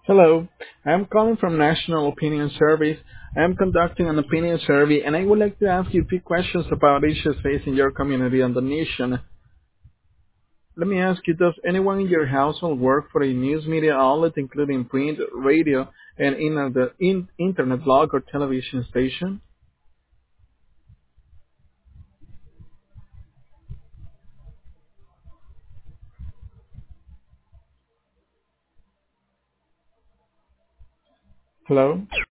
Hello, I am calling from National Opinion Service. I am conducting an opinion survey and I would like to ask you a few questions about issues facing your community and the nation. Let me ask you, does anyone in your household work for a news media outlet including print, radio, and internet blog or television station? Hello?